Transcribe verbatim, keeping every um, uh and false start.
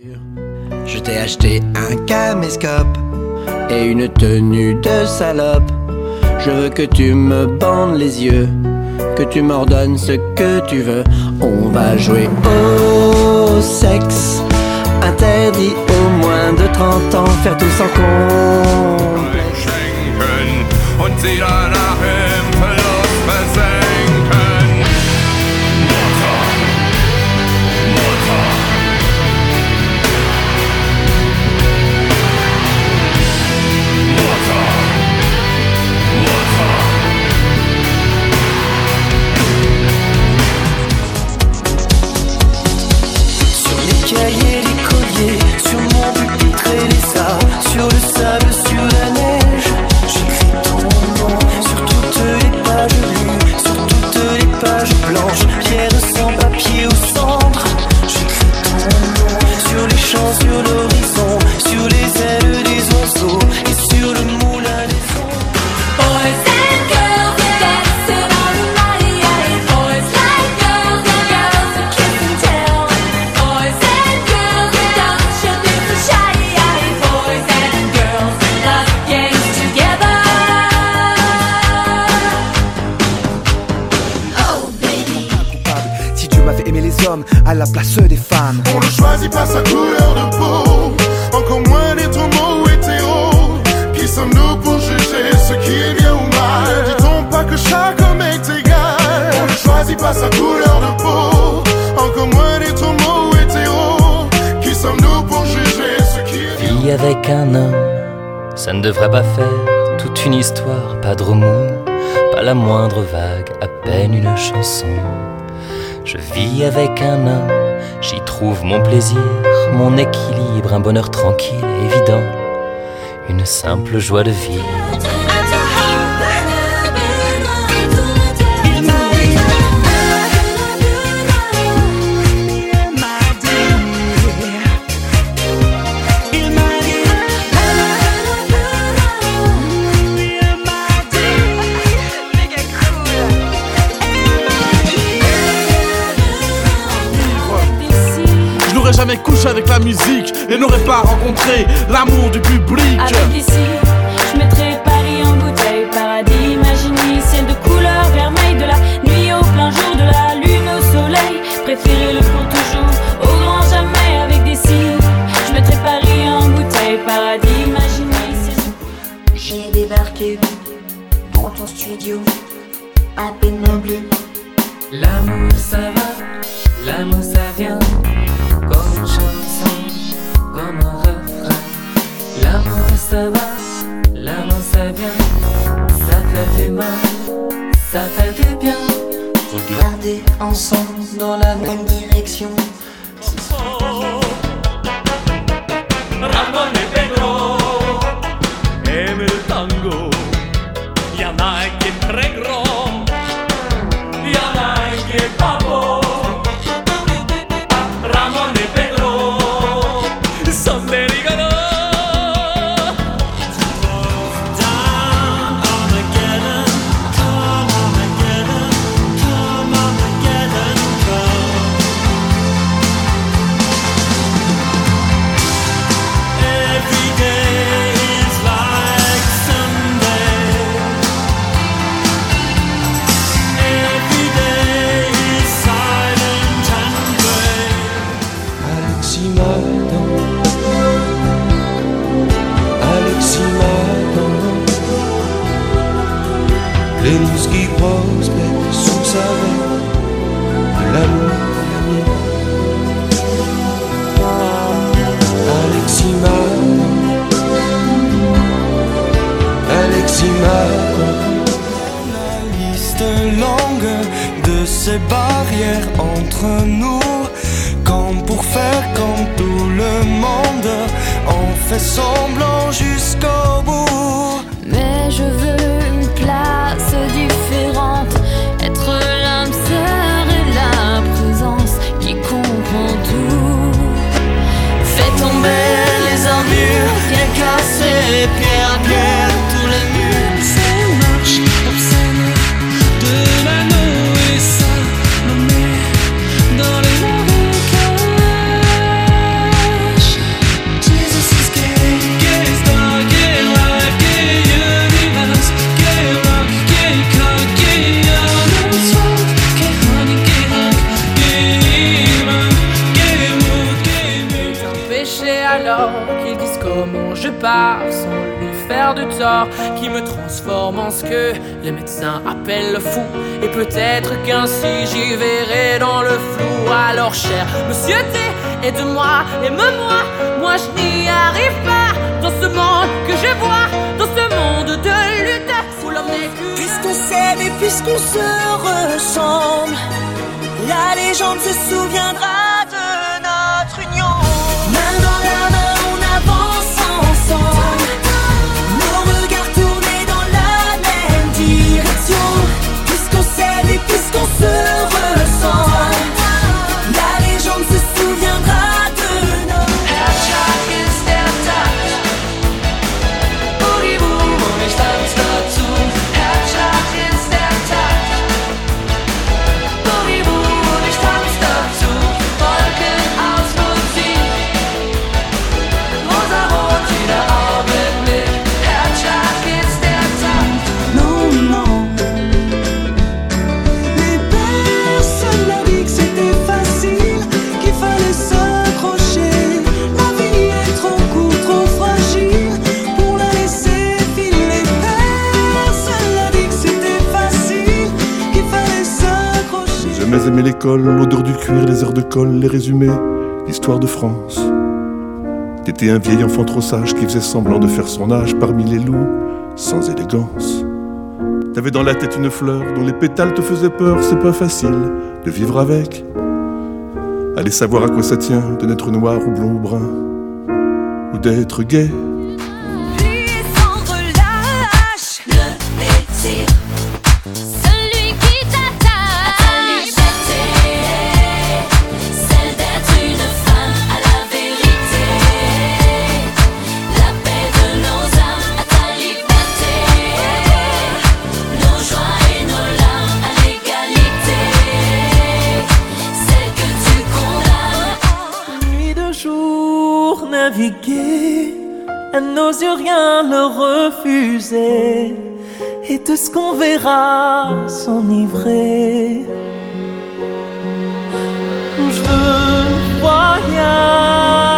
Je t'ai acheté un caméscope et une tenue de salope. Je veux que tu me bandes les yeux, que tu m'ordonnes ce que tu veux. On va jouer au sexe, interdit au moins de trente ans, faire tout sans complexe. Und sie danach im Verlust versenken. Mutter, Mutter. Mutter, Mutter. Sur les cahiers, les colliers, sur mon pupitre et les arbres, sur le sable, sur la neige, j'écris ton nom sur toutes les pages lues, sur toutes les pages blanches, pierre sans papier ou cendre. J'écris ton nom sur les champs, sur l'horizon, sur les ailes des oiseaux et sur le moulin des ondes. Boys and girls are dancing on the night. Boys like girls and girls are kiss and tell. Boys and girls, don't you be so shy. Boys and girls love games together. Oh baby. Si Dieu m'avait aimé les hommes à la place des femmes. On ne choisit pas sa couleur de peau, encore moins d'être homo ou hétéro. Qui sommes-nous pour juger ce qui est bien ou mal? Dit-on pas que chaque homme est égal? On ne choisit pas sa couleur de peau, encore moins d'être homo ou hétéro. Qui sommes-nous pour juger ce qui est bien? Vie avec un homme, ça ne devrait pas faire toute une histoire, pas de remous, pas la moindre vague, à peine une chanson. Je vis avec un homme, j'y trouve mon plaisir, mon équilibre, un bonheur tranquille et évident, une simple joie de vivre. Jamais couché avec la musique et n'aurais pas rencontré l'amour du public. Avec ici, je mettrais Paris en bouteille, paradis imagini, ciel de couleur vermeille, de la nuit au plein jour, de la lune au soleil. Préférer le pour toujours au grand jamais avec des cils. Je mettrais Paris en bouteille, paradis imagini, ciel de couleur. J'ai débarqué dans ton studio, à peine meublé. L'amour ça va, l'amour ça vient. Comme une chanson, comme un refrain. L'amour ça va, l'amour ça vient. Ça fait du mal, ça fait du bien. Regarder ensemble dans la même direction. Ramon et Pedro aiment le tango. Y'en a un qui est très grand, y'en a un qui est pas beau. Ramon et Pedro sont des rigolos. Down Armageddon, come Armageddon, come Armageddon, come. Every day is like Sunday. Every day is silent and gray. Alexis Madan, Alexis Madan, les mousses qui prospèrent sous sa veine, de l'amour à la mienne. Alexis Madan, Alexis Madan. La liste longue de ces barrières entre nous. Comme pour faire comme tout le monde, on fait semblant jusqu'au bout. Mais je veux une place différente, être l'âme sœur et la présence qui comprend tout. Fais tomber les armures, viens casser pierre à pierre tous les murs. C'est marche obscène de l'anneau et ça me met dans les mauvais cages. péché alors qu'ils disent comment je pars sans lui faire de tort, qui me transforme en ce que les médecins appellent le fou, et peut-être qu'ainsi j'y verrai dans le flou. Alors cher monsieur T, aide-moi, aime-moi, moi je n'y arrive pas dans ce monde que je vois, dans ce monde de lutte où l'homme n'est que... Puisqu'on s'aime et puisqu'on se ressemble, la légende se souviendra de notre union. Main dans la main, on avance ensemble, nos regards tournés dans la même direction. Puisqu'on s'aime et puisqu'on se ressemble, la légende se souviendra de notre... Herzschlag ist der Takt, Boogie Boom und ich tanz dazu. Herzschlag ist der Takt, Boogie Boom und ich tanz dazu. Wolken aus Musik, rosa-rot jeder Augenblick. Herzschlag ist der Takt. Non, non, les personnes m'ont dit que c'était facile, qu'il fallait s'accrocher. La vie est trop courte, trop fragile pour la laisser filer. Personne n'a dit que c'était facile, qu'il fallait s'accrocher. J'ai jamais aimé l'école, l'odeur du cuir, les heures de colle, les résumés, l'histoire de France. T'étais un vieil enfant trop sage qui faisait semblant de faire son âge parmi les loups, sans élégance. T'avais dans la tête une fleur dont les pétales te faisaient peur, c'est pas facile de vivre avec. Allez savoir à quoi ça tient de n'être noir ou blond ou brun, ou d'être gay. Puis sans relâche, le métier, celui qui t'attache à ta liberté, celle d'être une femme à la vérité, la paix de nos âmes à ta liberté, nos joies et nos larmes à l'égalité, celle que tu condamnes. Nuit de jour naviguer, à nos yeux rien leur refuser, et de ce qu'on verra s'enivrer. Je voyage